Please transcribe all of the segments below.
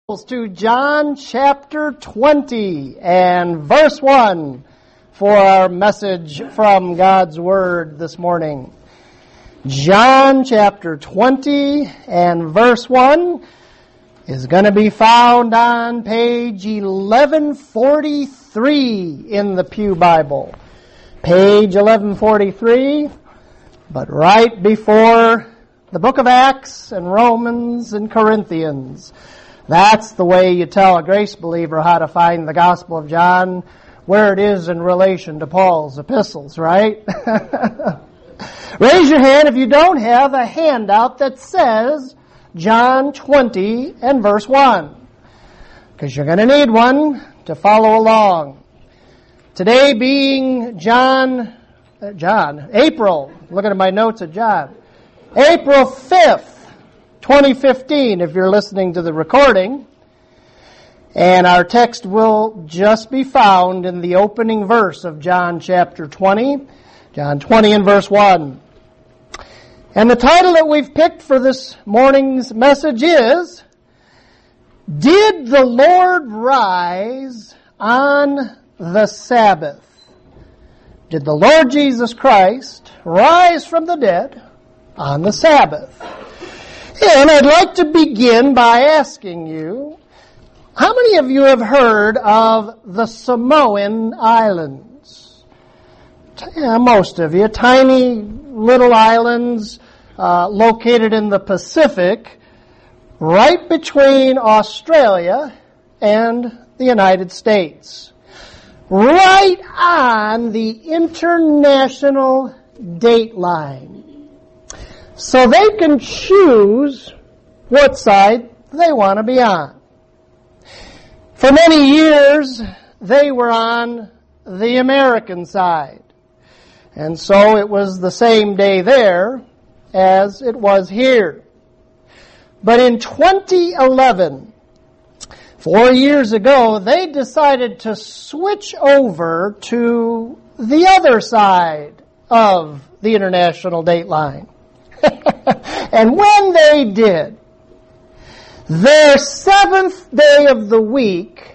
To John chapter 20 and verse 1 for our message from God's Word this morning. John chapter 20 and verse 1 is going to be found on page 1143 in the Pew Bible. Page 1143, but right before the book of Acts and Romans and Corinthians. That's the way you tell a grace believer how to find the Gospel of John, where it is in relation to Paul's epistles, right? Raise your hand if you don't have a handout that says John 20 and verse 1, because you're going to need one to follow along. Today being April, looking at my notes at John, April 5th, 2015, if you're listening to the recording. And our text will just be found in the opening verse of John chapter 20. John 20 and verse 1. And the title that we've picked for this morning's message is, Did the Lord Rise on the Sabbath? Did the Lord Jesus Christ rise from the dead on the Sabbath? And I'd like to begin by asking you, how many of you have heard of the Samoan Islands? Yeah, most of you. Tiny little islands located in the Pacific, right between Australia and the United States. Right on the international date line. So they can choose what side they want to be on. For many years, they were on the American side. And so it was the same day there as it was here. But in 2011, 4 years ago, they decided to switch over to the other side of the international date line. And when they did, their seventh day of the week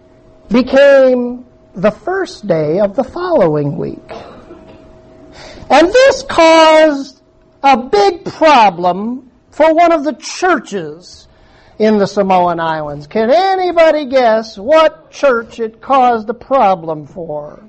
became the first day of the following week. And this caused a big problem for one of the churches in the Samoan Islands. Can anybody guess what church it caused a problem for?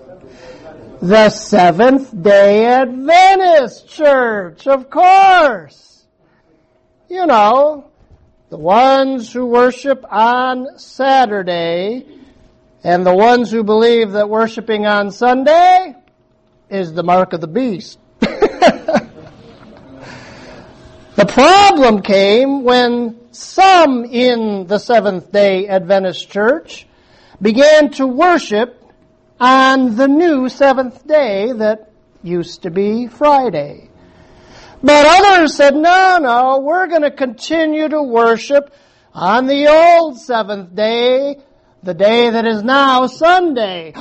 The Seventh-day Adventist Church, of course. You know, the ones who worship on Saturday and the ones who believe that worshiping on Sunday is the mark of the beast. The problem came when some in the Seventh-day Adventist Church began to worship on the new seventh day that used to be Friday. But others said, no, we're going to continue to worship on the old seventh day, the day that is now Sunday.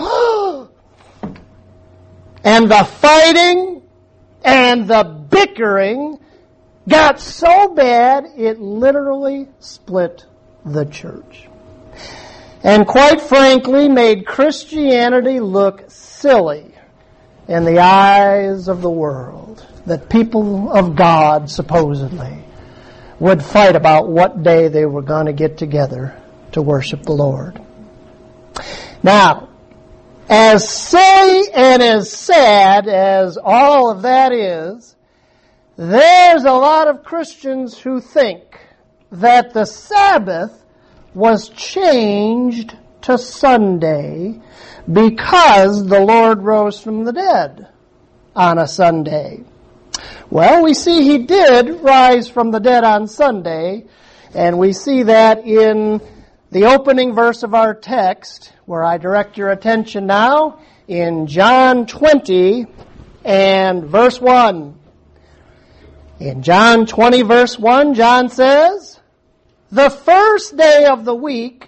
And the fighting and the bickering got so bad it literally split the church. And quite frankly, made Christianity look silly in the eyes of the world. That people of God, supposedly, would fight about what day they were going to get together to worship the Lord. Now, as silly and as sad as all of that is, there's a lot of Christians who think that the Sabbath was changed to Sunday because the Lord rose from the dead on a Sunday. Well, we see He did rise from the dead on Sunday, and we see that in the opening verse of our text, where I direct your attention now, in John 20 and verse 1. In John 20 verse 1, John says, The first day of the week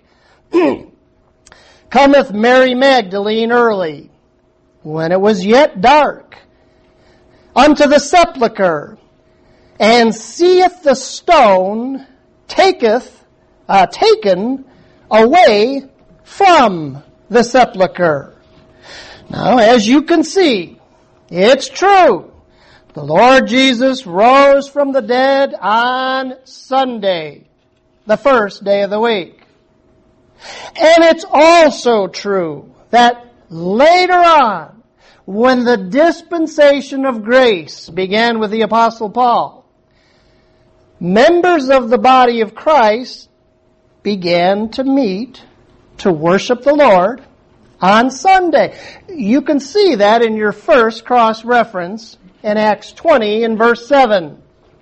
cometh Mary Magdalene early, when it was yet dark, unto the sepulchre, and seeth the stone taketh taken away from the sepulchre. Now, as you can see, it's true. The Lord Jesus rose from the dead on Sunday, the first day of the week. And it's also true that later on, when the dispensation of grace began with the Apostle Paul, members of the body of Christ began to meet to worship the Lord on Sunday. You can see that in your first cross-reference in Acts 20 and verse 7.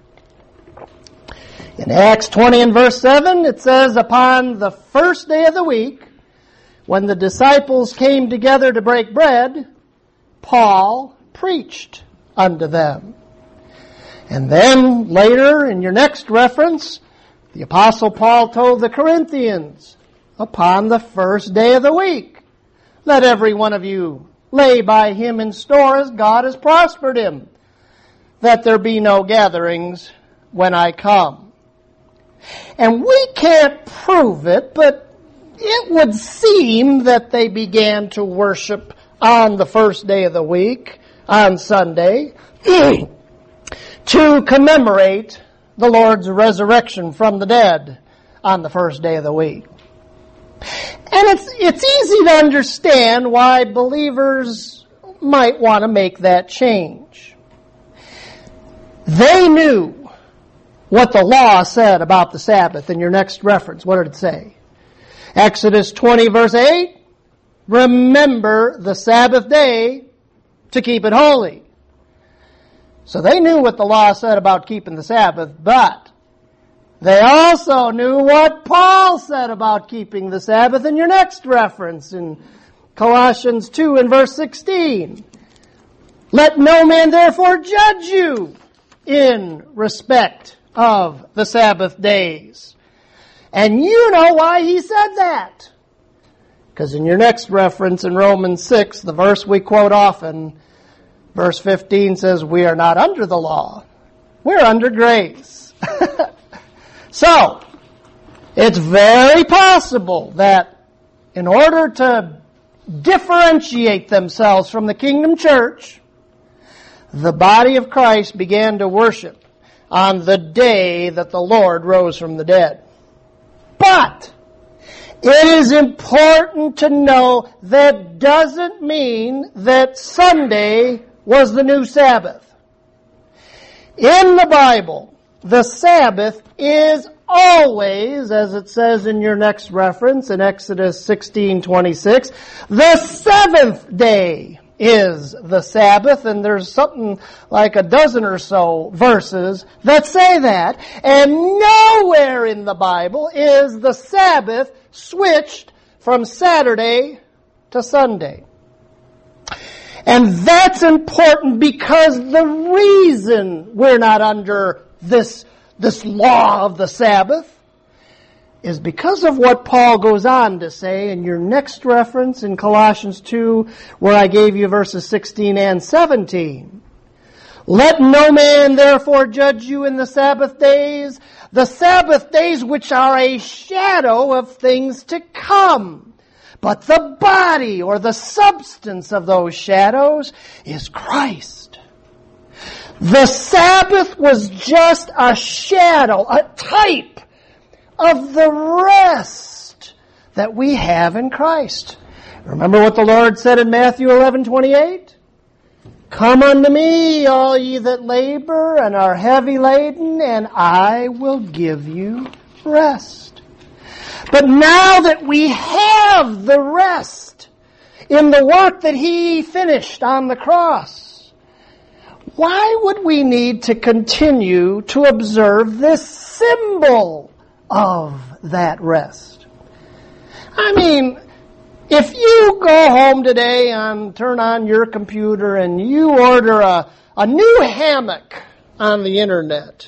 In Acts 20 and verse 7, it says, upon the first day of the week, when the disciples came together to break bread, Paul preached unto them. And then later, in your next reference, the Apostle Paul told the Corinthians, upon the first day of the week, let every one of you lay by him in store as God has prospered him, that there be no gatherings when I come. And we can't prove it, but it would seem that they began to worship on the first day of the week, on Sunday, to commemorate the Lord's resurrection from the dead on the first day of the week. And it's easy to understand why believers might want to make that change. They knew what the law said about the Sabbath. In your next reference, what did it say? Exodus 20 verse 8, remember the Sabbath day to keep it holy. So they knew what the law said about keeping the Sabbath, but they also knew what Paul said about keeping the Sabbath in your next reference in Colossians 2 and verse 16. Let no man therefore judge you in respect of the Sabbath days. And you know why he said that. Because in your next reference in Romans 6, the verse we quote often, verse 15 says, we are not under the law. We're under grace. So, it's very possible that in order to differentiate themselves from the kingdom church, the body of Christ began to worship on the day that the Lord rose from the dead. But it is important to know that doesn't mean that Sunday was the new Sabbath. In the Bible, the Sabbath is always, as it says in your next reference in Exodus 16:26, the seventh day is the Sabbath, and there's something like a dozen or so verses that say that, and nowhere in the Bible is the Sabbath switched from Saturday to Sunday. And that's important because the reason we're not under this law of the Sabbath is because of what Paul goes on to say in your next reference in Colossians 2, where I gave you verses 16 and 17. Let no man therefore judge you in the Sabbath days which are a shadow of things to come. But the body or the substance of those shadows is Christ. The Sabbath was just a shadow, a type of the rest that we have in Christ. Remember what the Lord said in Matthew 11:28? Come unto me, all ye that labor and are heavy laden, and I will give you rest. But now that we have the rest in the work that He finished on the cross, why would we need to continue to observe this symbol of that rest? I mean, if you go home today and turn on your computer and you order a new hammock on the internet,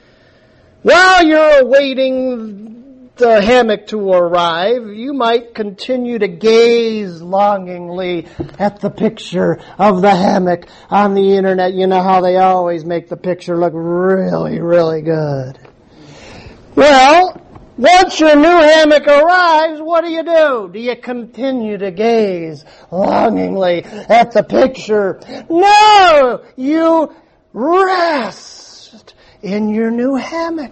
while you're awaiting the hammock to arrive, you might continue to gaze longingly at the picture of the hammock on the internet. You know how they always make the picture look really, really good. Well, Once your new hammock arrives, what do? Do you continue to gaze longingly at the picture? No! You rest in your new hammock.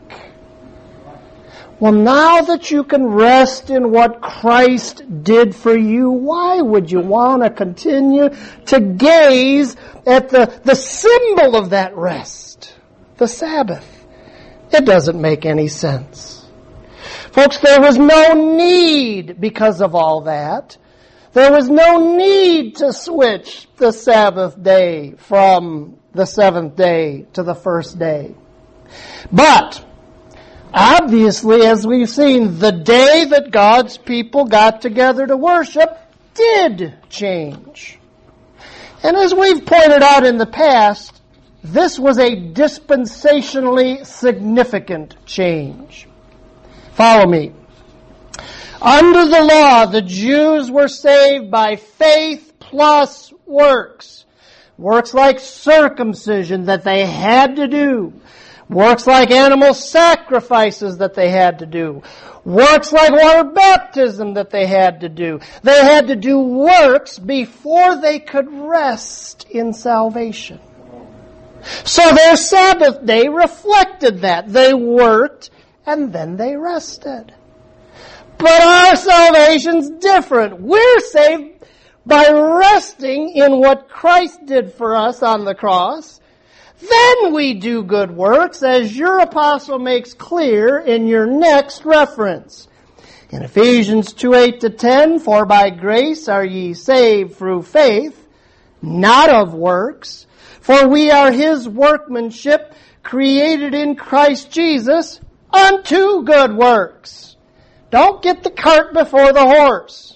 Well, now that you can rest in what Christ did for you, why would you want to continue to gaze at the symbol of that rest, the Sabbath? It doesn't make any sense. Folks, there was no need because of all that. There was no need to switch the Sabbath day from the seventh day to the first day. But, obviously, as we've seen, the day that God's people got together to worship did change. And as we've pointed out in the past, this was a dispensationally significant change. Follow me. Under the law, the Jews were saved by faith plus works. Works like circumcision that they had to do. Works like animal sacrifices that they had to do. Works like water baptism that they had to do. They had to do works before they could rest in salvation. So their Sabbath day reflected that. They worked and then they rested. But our salvation's different. We're saved by resting in what Christ did for us on the cross. Then we do good works, as your apostle makes clear in your next reference. In Ephesians 2:8-10, for by grace are ye saved through faith, not of works. For we are his workmanship, created in Christ Jesus, unto good works. Don't get the cart before the horse.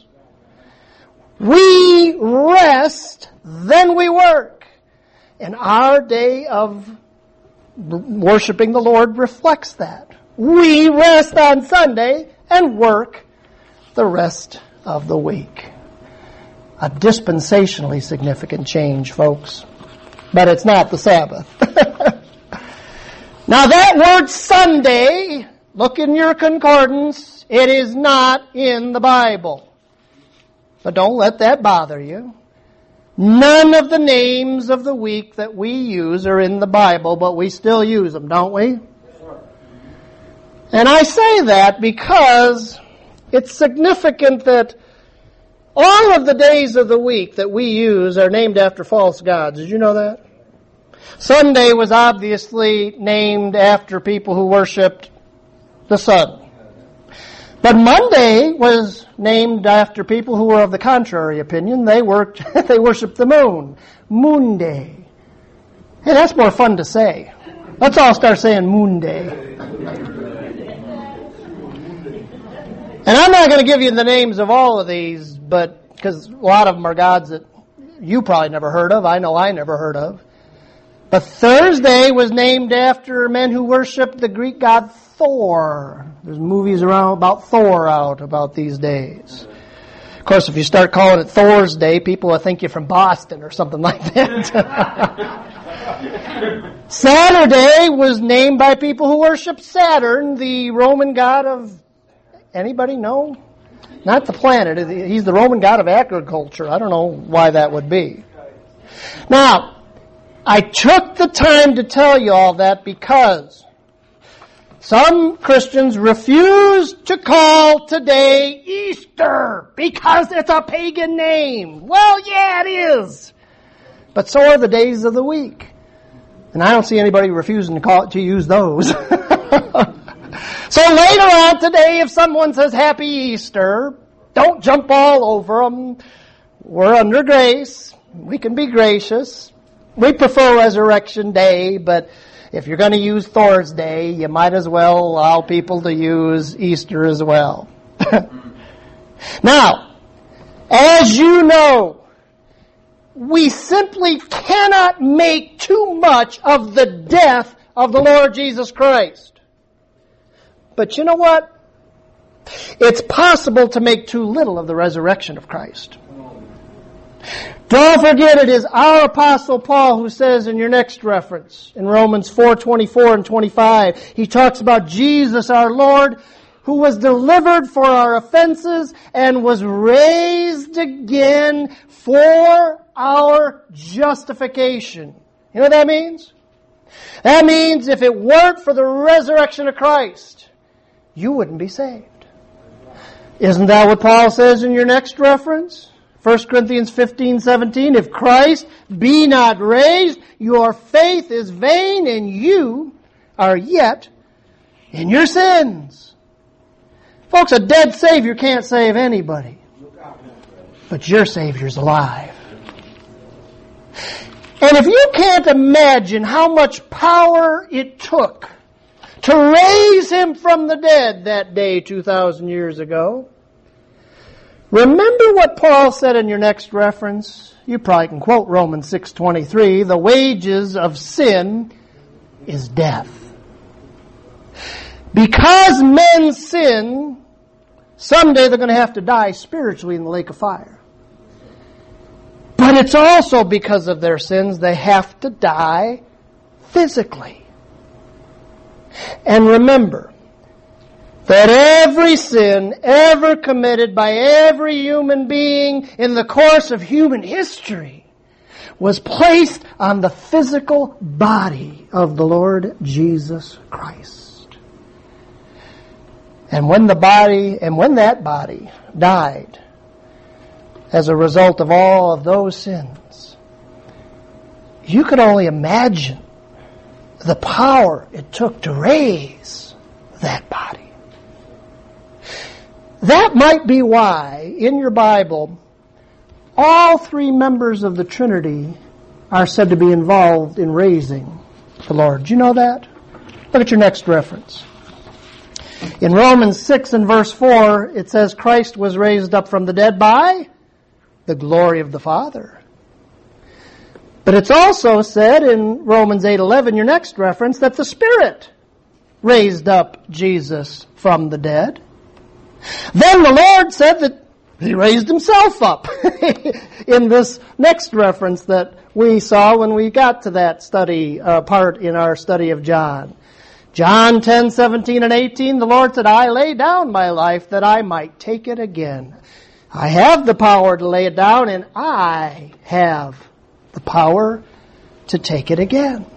We rest, then we work. And our day of worshiping the Lord reflects that. We rest on Sunday and work the rest of the week. A dispensationally significant change, folks. But it's not the Sabbath. Now that word Sunday, look in your concordance, it is not in the Bible. But don't let that bother you. None of the names of the week that we use are in the Bible, but we still use them, don't we? And I say that because it's significant that all of the days of the week that we use are named after false gods. Did you know that? Sunday was obviously named after people who worshipped the sun. But Monday was named after people who were of the contrary opinion. They worshipped the moon. Moon Day. Hey, that's more fun to say. Let's all start saying Moon Day. And I'm not going to give you the names of all of these, but because a lot of them are gods that you probably never heard of. I know I never heard of. But Thursday was named after men who worshiped the Greek god Thor. There's movies around about Thor out about these days. Of course, if you start calling it Thor's Day, people will think you're from Boston or something like that. Saturday was named by people who worship Saturn, the Roman god of... Anybody know? Not the planet. He's the Roman god of agriculture. I don't know why that would be. Now, I took the time to tell you all that because some Christians refuse to call today Easter because it's a pagan name. Well, yeah, it is. But so are the days of the week. And I don't see anybody refusing to use those. So later on today, if someone says Happy Easter, don't jump all over them. We're under grace. We can be gracious. We prefer Resurrection Day, but if you're going to use Thor's Day, you might as well allow people to use Easter as well. Now, as you know, we simply cannot make too much of the death of the Lord Jesus Christ. But you know what? It's possible to make too little of the resurrection of Christ. Don't forget, it is our Apostle Paul who says in your next reference, in Romans 4:24 and 25, he talks about Jesus our Lord, who was delivered for our offenses and was raised again for our justification. You know what that means? That means if it weren't for the resurrection of Christ, you wouldn't be saved. Isn't that what Paul says in your next reference? 1 Corinthians 15:17, if Christ be not raised, your faith is vain and you are yet in your sins. Folks, a dead Savior can't save anybody. But your Savior's alive. And if you can't imagine how much power it took to raise Him from the dead that day 2,000 years ago, remember what Paul said in your next reference? You probably can quote Romans 6:23, the wages of sin is death. Because men sin, someday they're going to have to die spiritually in the lake of fire. But it's also because of their sins they have to die physically. And remember that every sin ever committed by every human being in the course of human history was placed on the physical body of the Lord Jesus Christ. And when that body died as a result of all of those sins, you could only imagine the power it took to raise that body. That might be why, in your Bible, all three members of the Trinity are said to be involved in raising the Lord. Do you know that? Look at your next reference. In Romans 6 and verse 4, it says Christ was raised up from the dead by the glory of the Father. But it's also said in Romans 8:11, your next reference, that the Spirit raised up Jesus from the dead. Then the Lord said that He raised Himself up in this next reference that we saw when we got to that study part in our study of John. John 10:17 and 18, the Lord said, I lay down my life that I might take it again. I have the power to lay it down, and I have the power to take it again.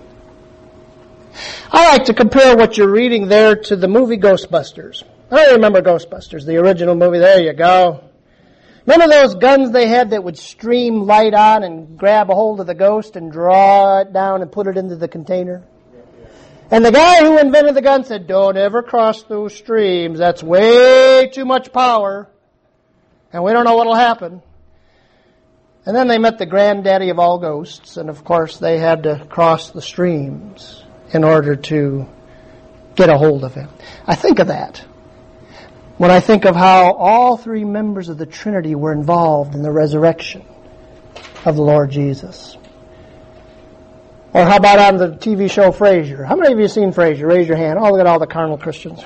I like to compare what you're reading there to the movie Ghostbusters. I remember Ghostbusters, the original movie. There you go. Remember those guns they had that would stream light on and grab a hold of the ghost and draw it down and put it into the container? And the guy who invented the gun said, don't ever cross those streams. That's way too much power. And we don't know what'll happen. And then they met the granddaddy of all ghosts. And of course they had to cross the streams in order to get a hold of him. I think of that when I think of how all three members of the Trinity were involved in the resurrection of the Lord Jesus. Or how about on the TV show Frasier? How many of you have seen Frasier? Raise your hand. Oh, look at all the carnal Christians.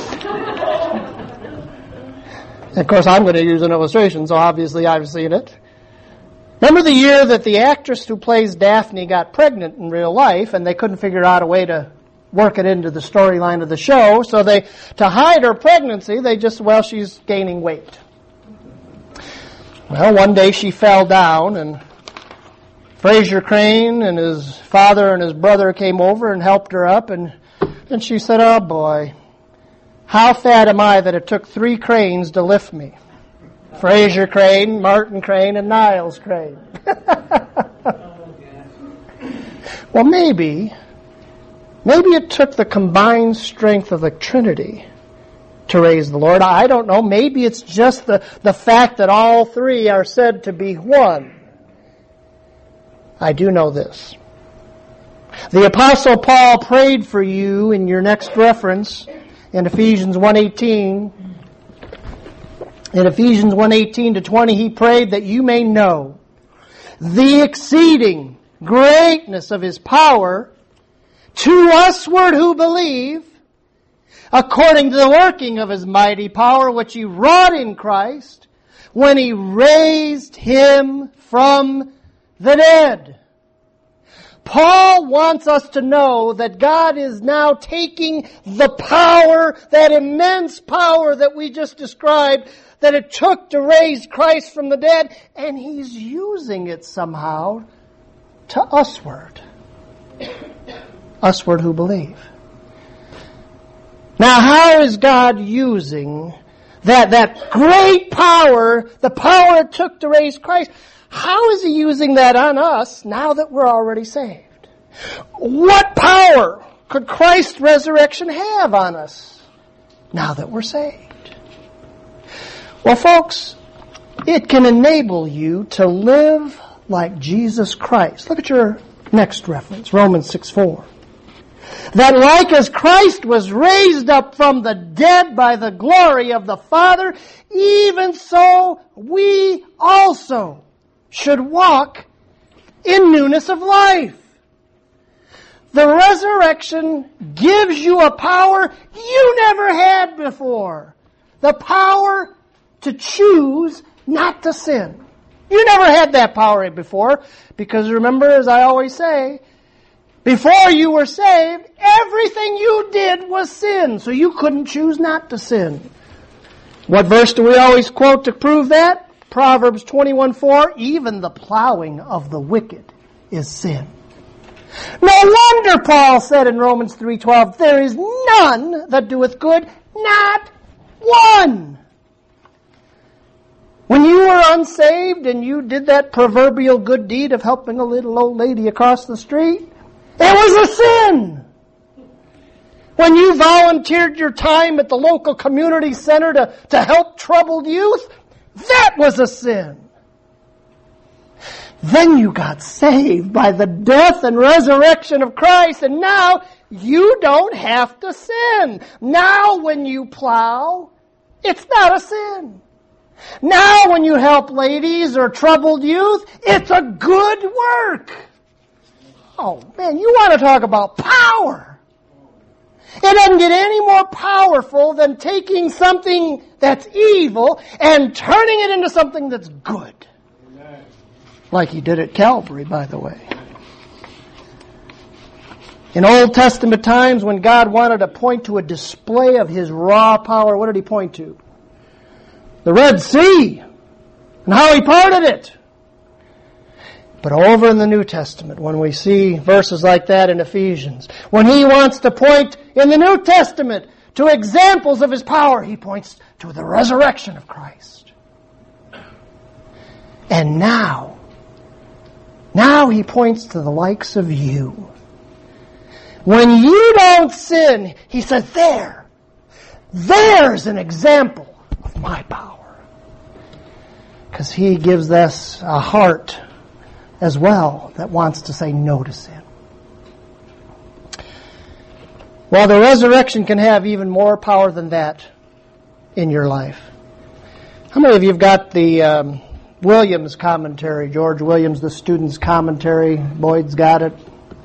And of course, I'm going to use an illustration, so obviously I've seen it. Remember the year that the actress who plays Daphne got pregnant in real life, and they couldn't figure out a way to work it into the storyline of the show, so to hide her pregnancy, she's gaining weight. Well, one day she fell down, and Fraser Crane and his father and his brother came over and helped her up, and she said, oh boy, how fat am I that it took 3 cranes to lift me? Fraser Crane, Martin Crane, and Niles Crane. Well, maybe it took the combined strength of the Trinity to raise the Lord. I don't know. Maybe it's just the fact that all three are said to be one. I do know this. The Apostle Paul prayed for you in your next reference in Ephesians 1:18. In Ephesians 1:18 to 20, he prayed that you may know the exceeding greatness of His power to usward who believe, according to the working of His mighty power, which He wrought in Christ, when He raised Him from the dead. Paul wants us to know that God is now taking the power, that immense power that we just described, that it took to raise Christ from the dead, and He's using it somehow to usward. Usward who believe. Now, how is God using that great power, the power it took to raise Christ? How is He using that on us now that we're already saved? What power could Christ's resurrection have on us now that we're saved? Well, folks, it can enable you to live like Jesus Christ. Look at your next reference, Romans 6:4. That like as Christ was raised up from the dead by the glory of the Father, even so we also should walk in newness of life. The resurrection gives you a power you never had before. The power to choose not to sin. You never had that power before, because remember, as I always say, before you were saved, everything you did was sin, so you couldn't choose not to sin. What verse do we always quote to prove that? Proverbs 21:4, even the plowing of the wicked is sin. No wonder Paul said in Romans 3:12, there is none that doeth good, not one. When you were unsaved and you did that proverbial good deed of helping a little old lady across the street, it was a sin. When you volunteered your time at the local community center to help troubled youth, that was a sin. Then you got saved by the death and resurrection of Christ, and now you don't have to sin. Now when you plow, it's not a sin. Now when you help ladies or troubled youth, it's a good work. Oh man, you want to talk about power. It doesn't get any more powerful than taking something that's evil and turning it into something that's good. Amen. Like He did at Calvary, by the way. In Old Testament times, when God wanted to point to a display of His raw power, what did He point to? The Red Sea, and how He parted it. But over in the New Testament, when we see verses like that in Ephesians, when He wants to point in the New Testament to examples of His power, He points to the resurrection of Christ. And now He points to the likes of you. When you don't sin, He says, there's an example of my power. Because He gives us a heart as well that wants to say no to sin. Well, the resurrection can have even more power than that in your life. How many of you have got the Williams commentary, George Williams, the student's commentary? Boyd's got it.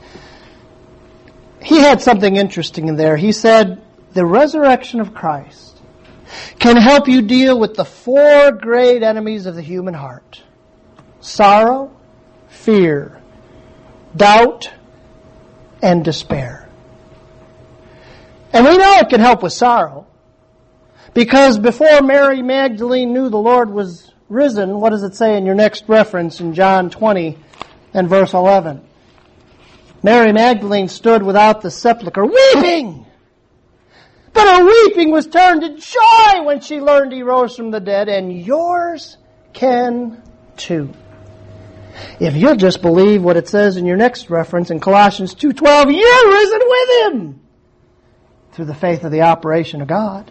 He had something interesting in there. He said, the resurrection of Christ can help you deal with the four great enemies of the human heart: sorrow, fear, doubt, and despair. And we know it can help with sorrow, because before Mary Magdalene knew the Lord was risen, what does it say in your next reference in John 20 and verse 11? Mary Magdalene stood without the sepulchre weeping. But her weeping was turned to joy when she learned He rose from the dead, and yours can too. If you'll just believe what it says in your next reference in Colossians 2:12, you're risen with Him through the faith of the operation of God.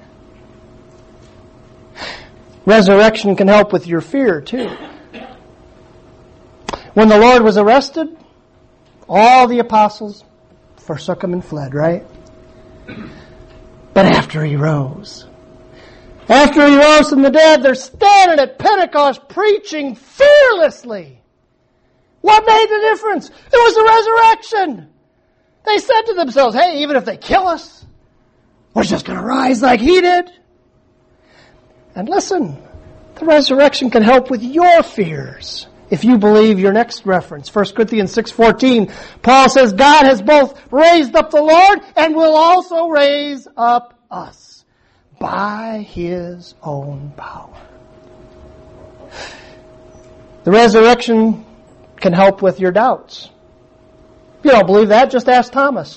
Resurrection can help with your fear too. When the Lord was arrested, all the apostles forsook Him and fled, right? But after He rose from the dead, they're standing at Pentecost preaching fearlessly. What made the difference? It was the resurrection. They said to themselves, hey, even if they kill us, we're just going to rise like He did. And listen, the resurrection can help with your fears if you believe your next reference, 1 Corinthians 6:14, Paul says, God has both raised up the Lord and will also raise up us by His own power. The resurrection can help with your doubts. If you don't believe that, just ask Thomas.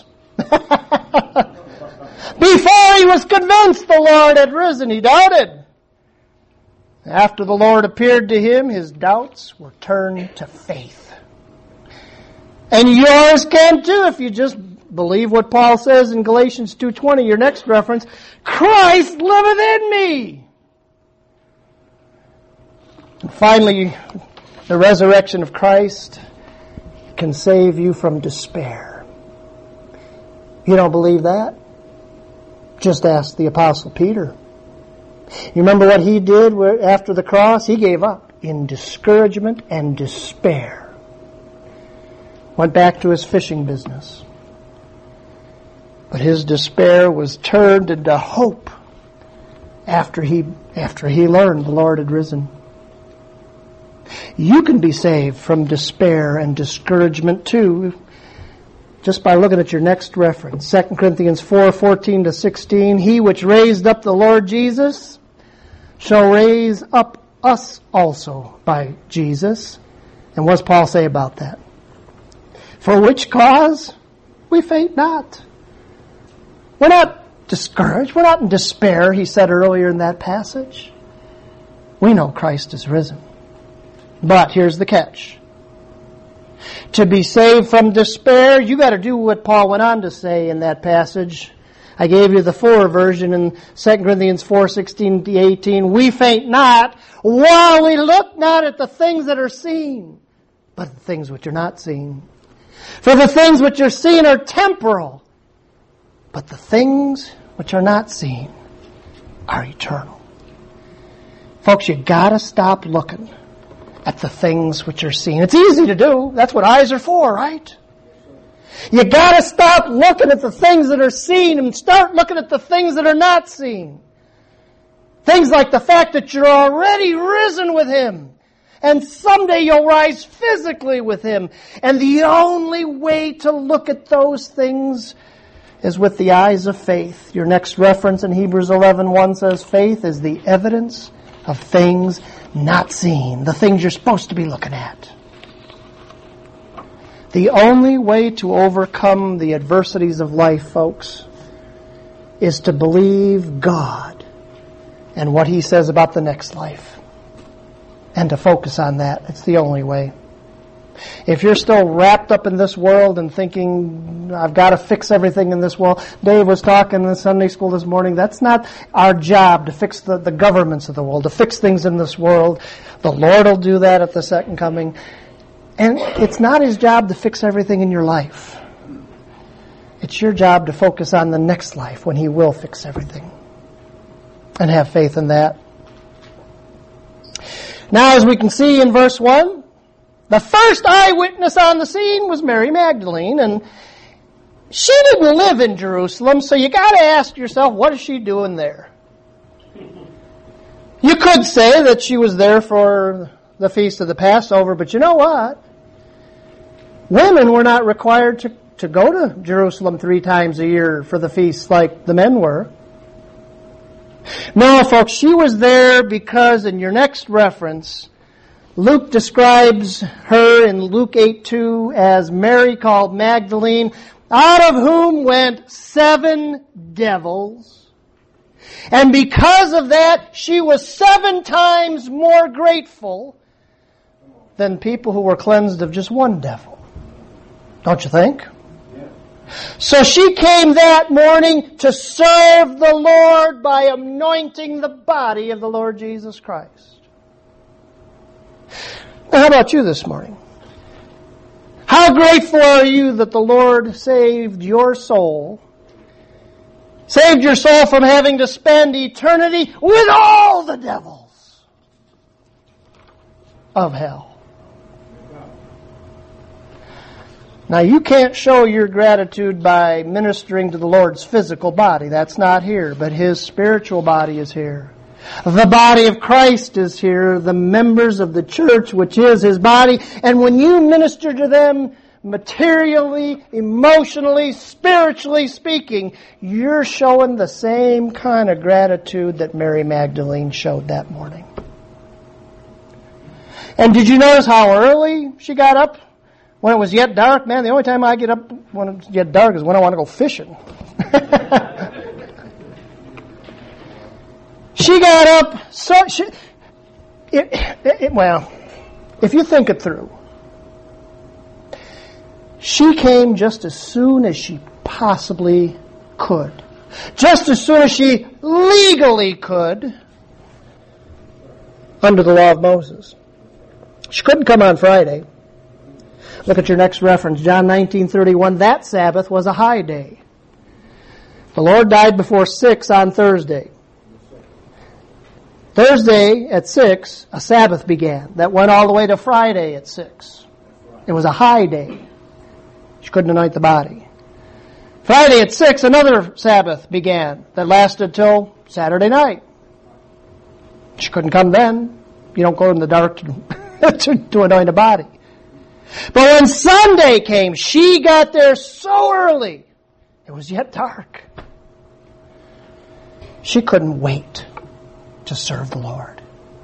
Before he was convinced the Lord had risen, he doubted. After the Lord appeared to him, his doubts were turned to faith. And yours can too if you just believe what Paul says in Galatians 2:20, your next reference, Christ liveth in me. And finally, the resurrection of Christ can save you from despair. You don't believe that? Just ask the Apostle Peter. You remember what he did after the cross? He gave up in discouragement and despair. Went back to his fishing business. But his despair was turned into hope after he learned the Lord had risen. You can be saved from despair and discouragement too, just by looking at your next reference. 2 Corinthians 4:14-16, He which raised up the Lord Jesus shall raise up us also by Jesus. And what does Paul say about that? For which cause we faint not. We're not discouraged. We're not in despair, he said earlier in that passage. We know Christ is risen. But here's the catch. To be saved from despair, you got to do what Paul went on to say in that passage. I gave you the fuller version in 2 Corinthians 4:16-18. We faint not while we look not at the things that are seen, but the things which are not seen. For the things which are seen are temporal, but the things which are not seen are eternal. Folks, you got to stop looking at the things which are seen. It's easy to do. That's what eyes are for, right? You got to stop looking at the things that are seen and start looking at the things that are not seen. Things like the fact that you're already risen with Him. And someday you'll rise physically with Him. And the only way to look at those things is with the eyes of faith. Your next reference in Hebrews 11:1 says, faith is the evidence of things not seen. The things you're supposed to be looking at. The only way to overcome the adversities of life, folks, is to believe God and what He says about the next life. And to focus on that. It's the only way. If you're still wrapped up in this world and thinking, I've got to fix everything in this world. Dave was talking in Sunday school this morning. That's not our job to fix the governments of the world, to fix things in this world. The Lord will do that at the second coming. And it's not His job to fix everything in your life. It's your job to focus on the next life when He will fix everything. And have faith in that. Now, as we can see in verse 1, the first eyewitness on the scene was Mary Magdalene, and she didn't live in Jerusalem, so you got to ask yourself, what is she doing there? You could say that she was there for the feast of the Passover, but you know what? Women were not required to go to Jerusalem 3 times a year for the feasts like the men were. No, folks, she was there because in your next reference, Luke describes her in Luke 8:2 as Mary called Magdalene, out of whom went 7 devils. And because of that, she was 7 times more grateful than people who were cleansed of just 1 devil. Don't you think? So she came that morning to serve the Lord by anointing the body of the Lord Jesus Christ. Now, how about you this morning? How grateful are you that the Lord saved your soul? Saved your soul from having to spend eternity with all the devils of hell. Now, you can't show your gratitude by ministering to the Lord's physical body. That's not here, but His spiritual body is here. The body of Christ is here, the members of the church, which is His body. And when you minister to them, materially, emotionally, spiritually speaking, you're showing the same kind of gratitude that Mary Magdalene showed that morning. And did you notice how early she got up? When it was yet dark? Man, the only time I get up when it's yet dark is when I want to go fishing. She got up, well, if you think it through, she came just as soon as she possibly could. Just as soon as she legally could under the law of Moses. She couldn't come on Friday. Look at your next reference, John 19:31. That Sabbath was a high day. The Lord died before 6 on Thursday. Thursday at 6, a Sabbath began that went all the way to Friday at 6. It was a high day. She couldn't anoint the body. Friday at 6, another Sabbath began that lasted till Saturday night. She couldn't come then. You don't go in the dark to anoint a body. But when Sunday came, she got there so early, it was yet dark. She couldn't wait to serve the Lord.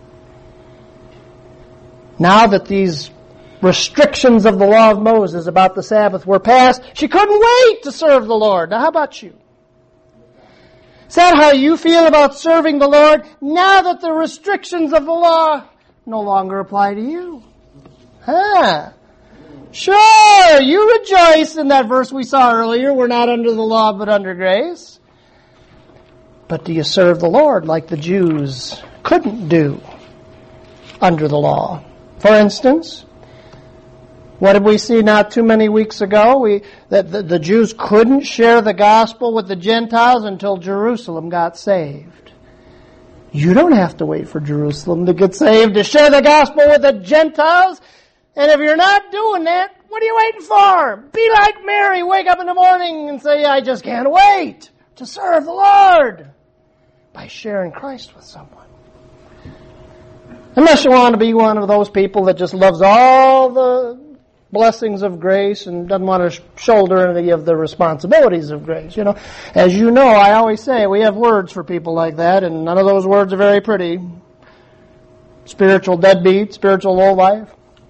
Now that these restrictions of the law of Moses about the Sabbath were passed, she couldn't wait to serve the Lord. Now how about you? Is that how you feel about serving the Lord now that the restrictions of the law no longer apply to you? Huh? Sure, you rejoice in that verse we saw earlier. We're not under the law but under grace. But do you serve the Lord like the Jews couldn't do under the law? For instance, what did we see not too many weeks ago? That the Jews couldn't share the gospel with the Gentiles until Jerusalem got saved. You don't have to wait for Jerusalem to get saved to share the gospel with the Gentiles. And if you're not doing that, what are you waiting for? Be like Mary. Wake up in the morning and say, I just can't wait to serve the Lord by sharing Christ with someone. Unless you want to be one of those people that just loves all the blessings of grace and doesn't want to shoulder any of the responsibilities of grace. You know, as you know, I always say we have words for people like that, and none of those words are very pretty. Spiritual deadbeat, spiritual lowlife.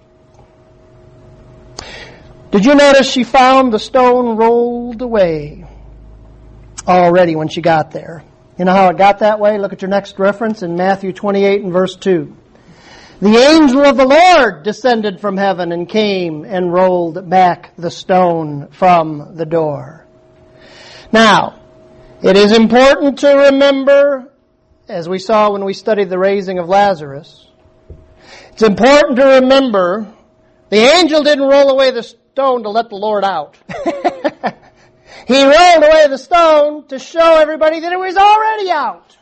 Did you notice she found the stone rolled away already when she got there? You know how it got that way? Look at your next reference in Matthew 28 and verse 2. The angel of the Lord descended from heaven and came and rolled back the stone from the door. Now, it is important to remember, as we saw when we studied the raising of Lazarus, it's important to remember the angel didn't roll away the stone to let the Lord out. He rolled away the stone to show everybody that it was already out.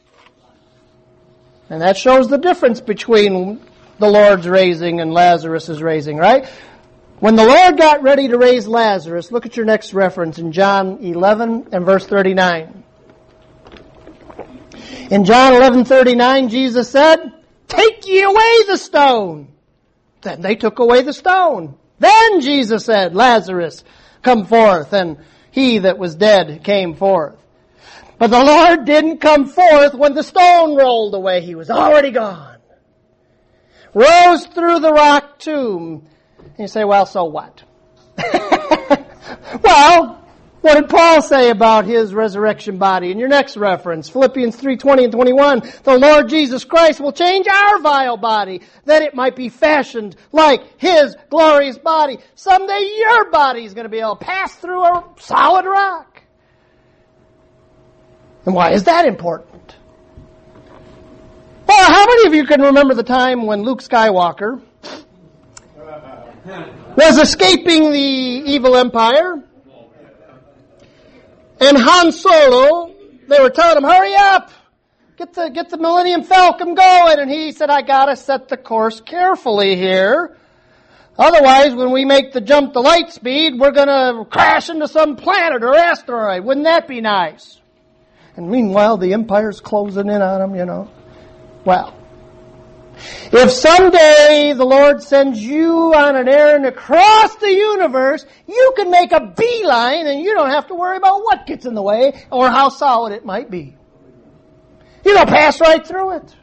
And that shows the difference between the Lord's raising and Lazarus' raising, right? When the Lord got ready to raise Lazarus, look at your next reference in John 11 and verse 39. In John 11:39, Jesus said, "Take ye away the stone." Then they took away the stone. Then Jesus said, "Lazarus, come forth." And he that was dead came forth. But the Lord didn't come forth when the stone rolled away. He was already gone. Rose through the rock tomb. And you say, well, so what? Well, what did Paul say about his resurrection body? In your next reference, Philippians 3:20 and 21, the Lord Jesus Christ will change our vile body, that it might be fashioned like His glorious body. Someday your body is going to be able to pass through a solid rock. And why is that important? Well, how many of you can remember the time when Luke Skywalker was escaping the evil empire? And Han Solo, they were telling him, hurry up! Get the Millennium Falcon going! And he said, I gotta set the course carefully here. Otherwise, when we make the jump to light speed, we're gonna crash into some planet or asteroid. Wouldn't that be nice? And meanwhile, the Empire's closing in on him, you know. Well, if someday the Lord sends you on an errand across the universe, you can make a beeline and you don't have to worry about what gets in the way or how solid it might be. You don't pass right through it.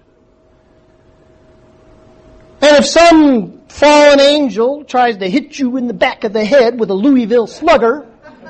And if some fallen angel tries to hit you in the back of the head with a Louisville slugger,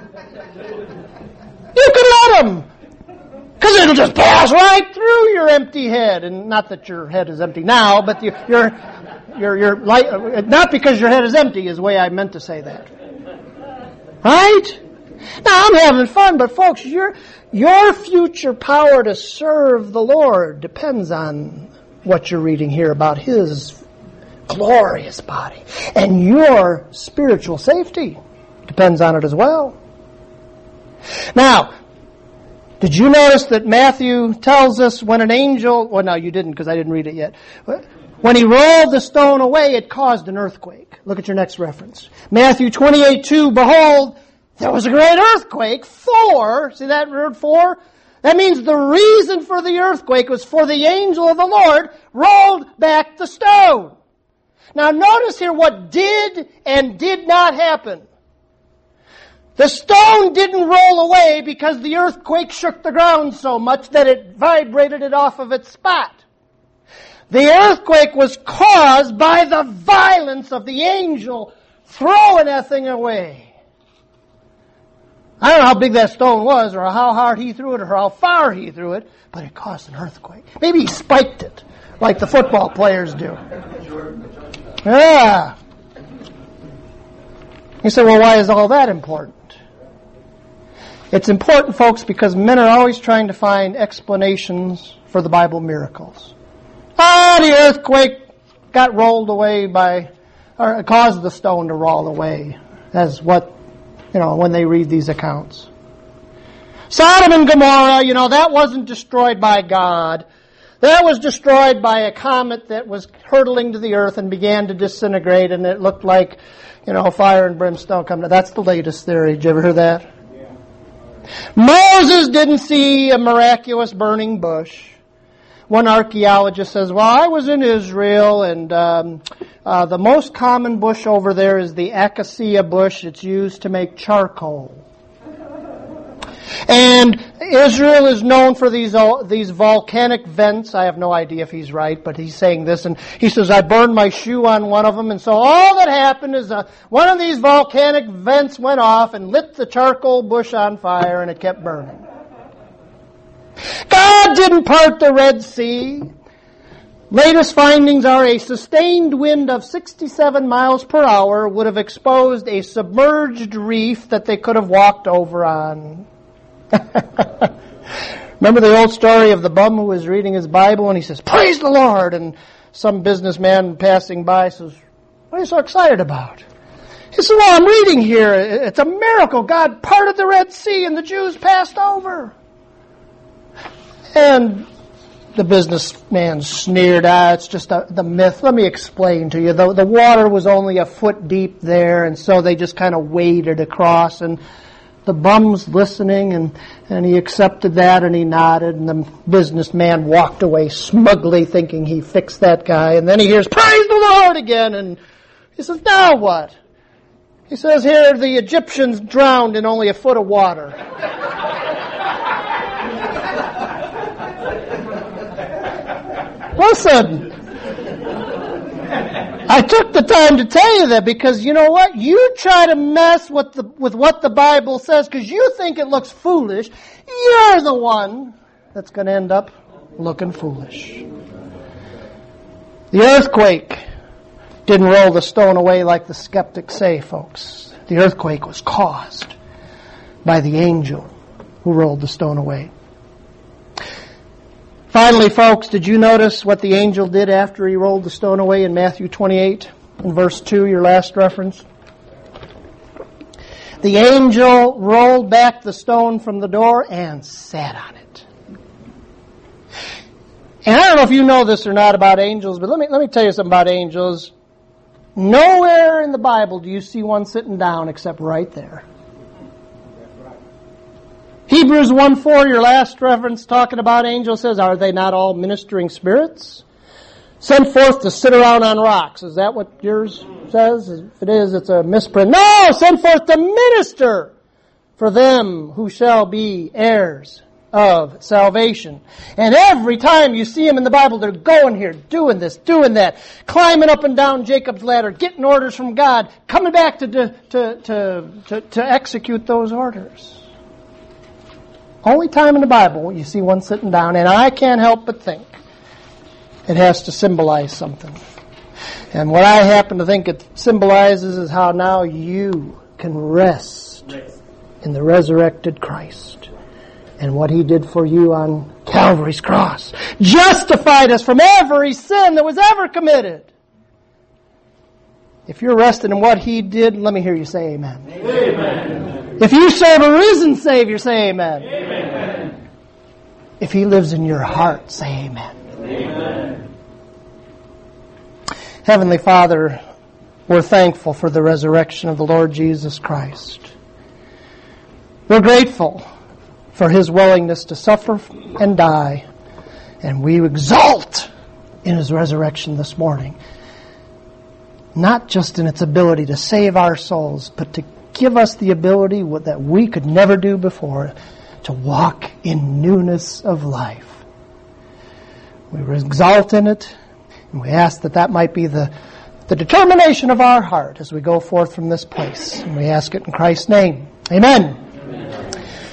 you can let him. Because it'll just pass right through your empty head. And not that your head is empty now, but your light, not because your head is empty is the way I meant to say that. Right? Now, I'm having fun, but folks, your future power to serve the Lord depends on what you're reading here about His glorious body. And your spiritual safety depends on it as well. Now, did you notice that Matthew tells us when an angel, well, no, you didn't because I didn't read it yet. When he rolled the stone away, it caused an earthquake. Look at your next reference. Matthew 28:2, behold, there was a great earthquake. See that word for? That means the reason for the earthquake was for the angel of the Lord rolled back the stone. Now notice here what did and did not happen. The stone didn't roll away because the earthquake shook the ground so much that it vibrated it off of its spot. The earthquake was caused by the violence of the angel throwing that thing away. I don't know how big that stone was or how hard he threw it or how far he threw it, but it caused an earthquake. Maybe he spiked it like the football players do. Yeah. You say, well, why is all that important? It's important, folks, because men are always trying to find explanations for the Bible miracles. The earthquake got rolled away or caused the stone to roll away, as what, when they read these accounts. Sodom and Gomorrah, that wasn't destroyed by God. That was destroyed by a comet that was hurtling to the earth and began to disintegrate, and it looked like, fire and brimstone coming down. That's the latest theory. Did you ever hear that? Yeah. Moses didn't see a miraculous burning bush. One archaeologist says, well, I was in Israel, and the most common bush over there is the acacia bush. It's used to make charcoal. And Israel is known for these volcanic vents. I have no idea if he's right, but he's saying this. And he says, I burned my shoe on one of them. And so all that happened is one of these volcanic vents went off and lit the charcoal bush on fire, and it kept burning. God didn't part the Red Sea. Latest findings are a sustained wind of 67 miles per hour would have exposed a submerged reef that they could have walked over on. Remember the old story of the bum who was reading his Bible and he says, praise the Lord, and some businessman passing by says, what are you so excited about? He said, well, I'm reading here. It's a miracle. God parted the Red Sea and the Jews passed over. And the businessman sneered, it's just the myth. Let me explain to you. The water was only a foot deep there, and so they just kind of waded across, and the bum's listening, and he accepted that, and he nodded, and the businessman walked away smugly thinking he fixed that guy, and then he hears, praise the Lord again, and he says, now what? He says, here the Egyptians drowned in only a foot of water. Listen, I took the time to tell you that because you know what? You try to mess with what the Bible says because you think it looks foolish. You're the one that's going to end up looking foolish. The earthquake didn't roll the stone away like the skeptics say, folks. The earthquake was caused by the angel who rolled the stone away. Finally, folks, did you notice what the angel did after he rolled the stone away in Matthew 28, in verse 2, your last reference? The angel rolled back the stone from the door and sat on it. And I don't know if you know this or not about angels, but let me tell you something about angels. Nowhere in the Bible do you see one sitting down except right there. Hebrews 1:4, your last reference talking about angels, says, are they not all ministering spirits? Sent forth to sit around on rocks. Is that what yours says? If it is, it's a misprint. No! Sent forth to minister for them who shall be heirs of salvation. And every time you see them in the Bible, they're going here, doing this, doing that, climbing up and down Jacob's ladder, getting orders from God, coming back to execute those orders. Only time in the Bible you see one sitting down, and I can't help but think it has to symbolize something. And what I happen to think it symbolizes is how now you can rest in the resurrected Christ and what He did for you on Calvary's cross. Justified us from every sin that was ever committed. If you're resting in what He did, let me hear you say amen. Amen. If you serve a risen Savior, say amen. Amen. If He lives in your heart, say amen. Amen. Heavenly Father, we're thankful for the resurrection of the Lord Jesus Christ. We're grateful for His willingness to suffer and die, and we exult in His resurrection this morning. Not just in its ability to save our souls, but to give us the ability that we could never do before, to walk in newness of life. We exalt in it, and we ask that might be the determination of our heart as we go forth from this place. And we ask it in Christ's name. Amen.